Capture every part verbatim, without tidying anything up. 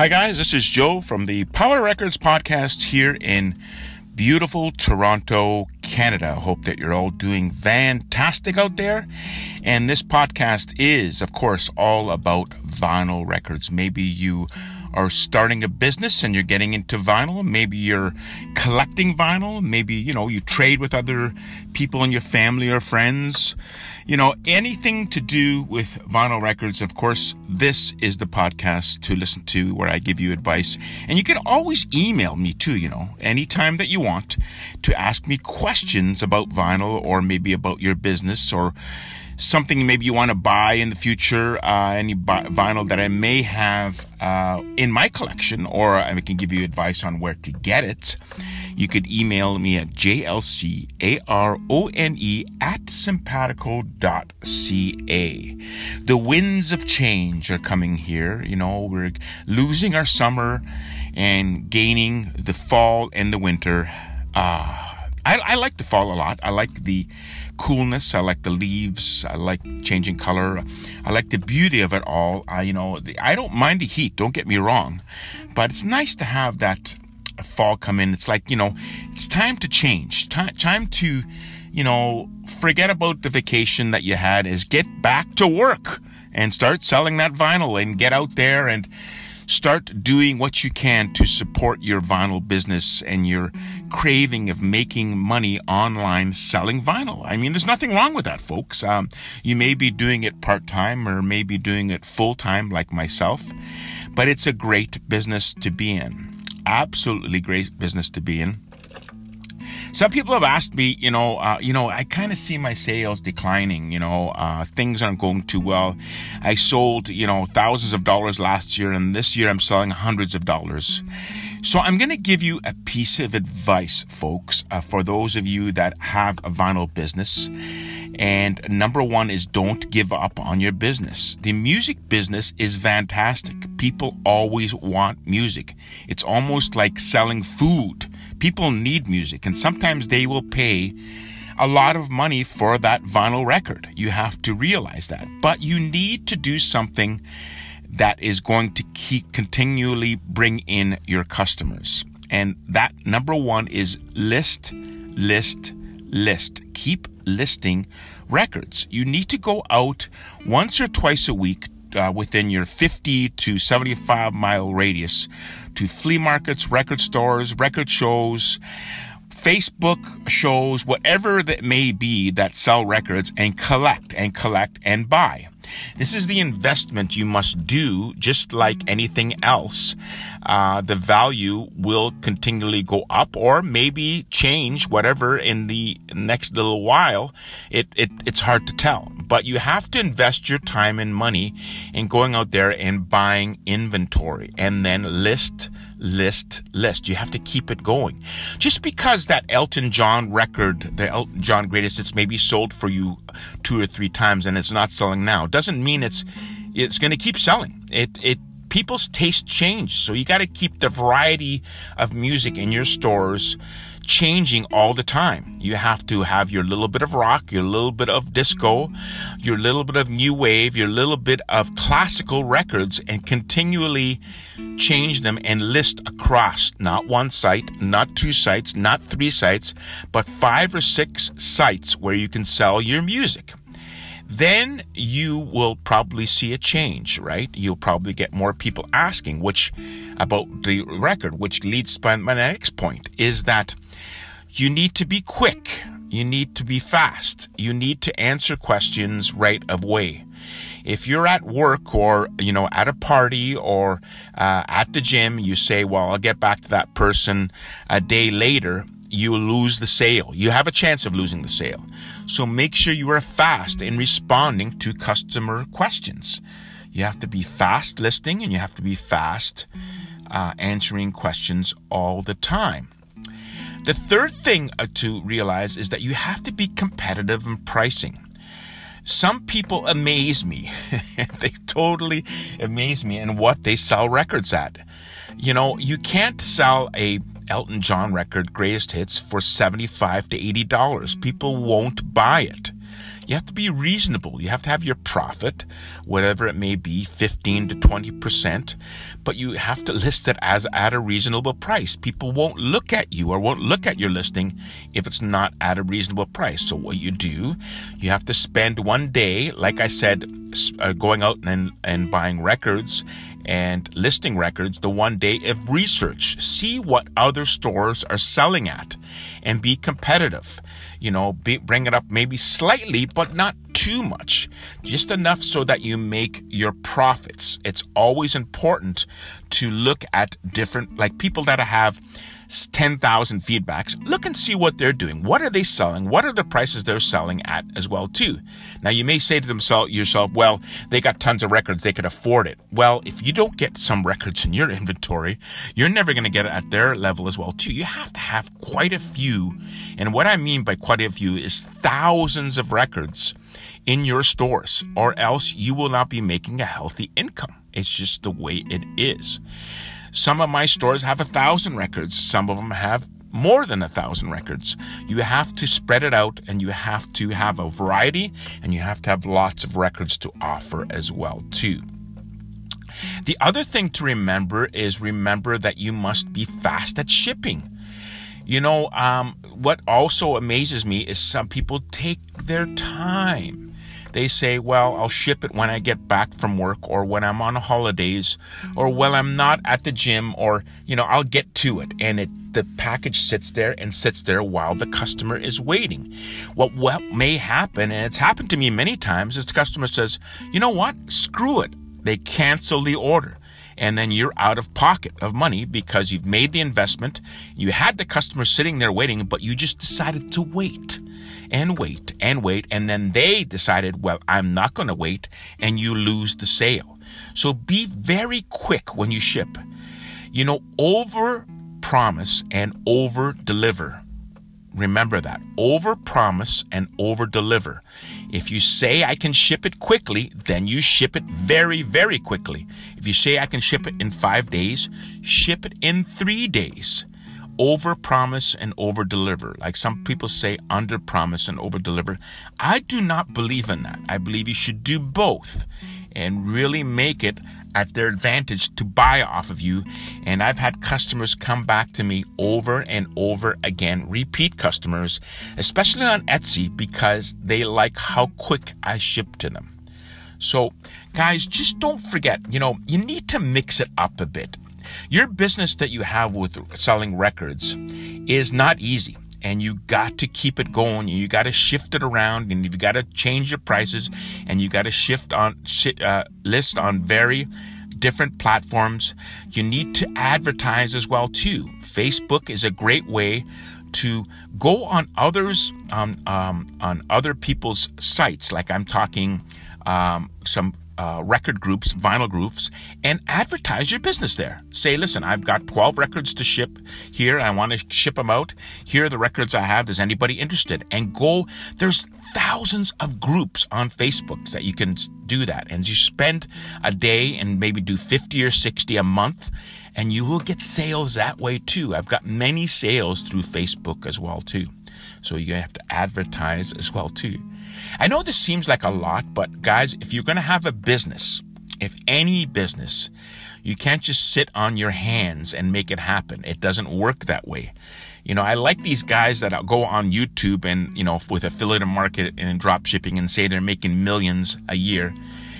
Hi guys, this is Joe from the Power Records podcast here in beautiful Toronto, Canada. Hope that you're all doing fantastic out there. And this podcast is, of course, all about vinyl records. Maybe you are starting a business and you're getting into vinyl. Maybe you're collecting vinyl. Maybe, you know, you trade with other people in your family or friends. You know, anything to do with vinyl records. Of course, this is the podcast to listen to where I give you advice. And you can always email me too, you know, anytime that you want to ask me questions about vinyl or maybe about your business or something maybe you want to buy in the future, uh, any bi- vinyl that I may have uh, in my collection, or I can give you advice on where to get it. You could email me at j l c a r o n e at simpatico dot c a. The winds of change are coming here. You know, we're losing our summer and gaining the fall and the winter. Ah. Uh, I, I like the fall a lot. I like the coolness. I like the leaves. I like changing color. I like the beauty of it all. I, you know, the, I don't mind the heat. Don't get me wrong, but it's nice to have that fall come in. It's like, you know, it's time to change. Time, time to, you know, forget about the vacation that you had. Is get back to work and start selling that vinyl and get out there and start doing what you can to support your vinyl business and your craving of making money online selling vinyl. I mean, there's nothing wrong with that, folks. Um, you may be doing it part-time or maybe doing it full-time like myself, but it's a great business to be in. Absolutely great business to be in. Some people have asked me, you know, uh, you know, I kind of see my sales declining, you know, uh, things aren't going too well. I sold, you know, thousands of dollars last year, and this year I'm selling hundreds of dollars. So I'm going to give you a piece of advice, folks, uh, for those of you that have a vinyl business. And number one is don't give up on your business. The music business is fantastic. People always want music. It's almost like selling food. People need music, and sometimes they will pay a lot of money for that vinyl record. You have to realize that. But you need to do something that is going to keep continually bring in your customers. And that number one is list, list, list. Keep listing records. You need to go out once or twice a week Uh, within your fifty to seventy-five mile radius to flea markets, record stores, record shows, Facebook shows, whatever that may be that sell records, and collect and collect and buy. This is the investment you must do, just like anything else. Uh, the value will continually go up or maybe change, whatever, in the next little while. It, it It's hard to tell. But you have to invest your time and money in going out there and buying inventory and then list, list, list. You have to keep it going. Just because that Elton John record, the Elton John Greatest Hits, maybe sold for you two or three times and it's not selling now, doesn't mean it's it's going to keep selling. It it people's taste change, so you got to keep the variety of music in your stores changing all the time. You have to have your little bit of rock, your little bit of disco, your little bit of new wave, your little bit of classical records, and continually change them and list across not one site, not two sites, not three sites, but five or six sites where you can sell your music. Then you will probably see a change, right? You'll probably get more people asking which about the record, which leads to my next point is that you need to be quick. You need to be fast. You need to answer questions right away. If you're at work or, you know, at a party or uh, at the gym, you say, well, I'll get back to that person a day later. You lose the sale. You have a chance of losing the sale. So make sure you are fast in responding to customer questions. You have to be fast listing and you have to be fast uh, answering questions all the time. The third thing uh, to realize is that you have to be competitive in pricing. Some people amaze me. They totally amaze me in what they sell records at. You know, you can't sell a Elton John record, Greatest Hits, for seventy-five to eighty dollars. People won't buy it. You have to be reasonable. You have to have your profit, whatever it may be, fifteen to twenty percent, but you have to list it as at a reasonable price. People won't look at you or won't look at your listing if it's not at a reasonable price. So what you do, you have to spend one day, like I said, uh, going out and, and buying records and listing records, the one day of research. See what other stores are selling at and be competitive. You know, be, bring it up maybe slightly, but not too much. Just enough so that you make your profits. It's always important to look at different, like people that have ten thousand feedbacks, look and see what they're doing. What are they selling? What are the prices they're selling at as well too? Now you may say to themselves, yourself, well, they got tons of records, they could afford it. Well, if you don't get some records in your inventory, you're never going to get it at their level as well too. You have to have quite a few. And what I mean by quite a few is thousands of records in your stores, or else you will not be making a healthy income. It's just the way it is. Some of my stores have a thousand records. Some of them have more than a thousand records. You have to spread it out, and you have to have a variety, and you have to have lots of records to offer as well too. The other thing to remember is remember that you must be fast at shipping. You know, um, what also amazes me is some people take their time. They say, well, I'll ship it when I get back from work, or when I'm on holidays, or when I'm not at the gym, or, you know, I'll get to it. And it, the package sits there and sits there while the customer is waiting. What, what may happen, and it's happened to me many times, is the customer says, you know what, screw it. They cancel the order. And then you're out of pocket of money because you've made the investment. You had the customer sitting there waiting, but you just decided to wait and wait and wait. And then they decided, well, I'm not going to wait, and you lose the sale. So be very quick when you ship. You know, over promise and over deliver. Remember that. Over promise and over deliver. If you say I can ship it quickly, then you ship it very, very quickly. If you say I can ship it in five days, ship it in three days. Over promise and over deliver. Like some people say, under promise and over deliver. I do not believe in that. I believe you should do both and really make it at their advantage to buy off of you. And I've had customers come back to me over and over again, repeat customers, especially on Etsy, because they like how quick I ship to them. So guys, just don't forget, you know, you need to mix it up a bit. Your business that you have with selling records is not easy. And you got to keep it going. You got to shift it around, and you've got to change your prices, and you got to shift on uh, list on very different platforms. You need to advertise as well too. Facebook is a great way to go on others on um, on other people's sites. Like I'm talking um, some. Uh, record groups, vinyl groups, and advertise your business there. Say, listen, I've got twelve records to ship here. I want to ship them out. Here are the records I have. Is anybody interested? And go, there's thousands of groups on Facebook that you can do that. And you spend a day and maybe do fifty or sixty a month, and you will get sales that way too. I've got many sales through Facebook as well too. So you have to advertise as well too. I know this seems like a lot, but guys, if you're going to have a business, if any business, you can't just sit on your hands and make it happen. It doesn't work that way. You know, I like these guys that go on YouTube and, you know, with affiliate market and drop shipping and say they're making millions a year.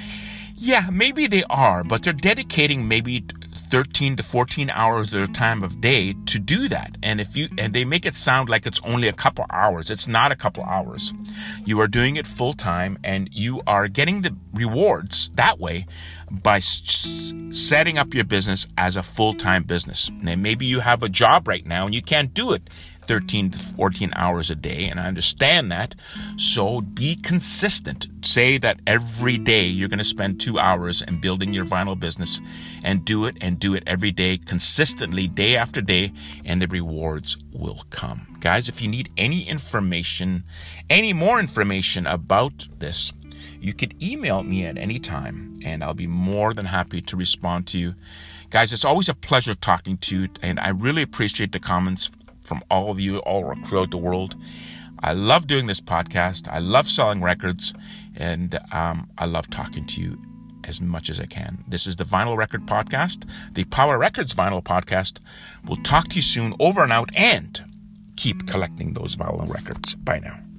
Yeah, maybe they are, but they're dedicating maybe thirteen to fourteen hours of their time of day to do that. And if you and they make it sound like it's only a couple hours. It's not a couple hours. You are doing it full time, and you are getting the rewards that way by s- setting up your business as a full-time business. And maybe you have a job right now and you can't do it thirteen to fourteen hours a day, and I understand that. So be consistent. Say that every day you're going to spend two hours in building your vinyl business, and do it and do it every day consistently, day after day, and the rewards will come. Guys, if you need any information, any more information about this, you could email me at any time, and I'll be more than happy to respond to you. Guys, it's always a pleasure talking to you, and I really appreciate the comments from all of you all throughout the world. I love doing this podcast. I love selling records, and um, I love talking to you as much as I can. This is the Vinyl Record Podcast, the Power Records Vinyl Podcast. We'll talk to you soon. Over and out, and keep collecting those vinyl records. Bye now.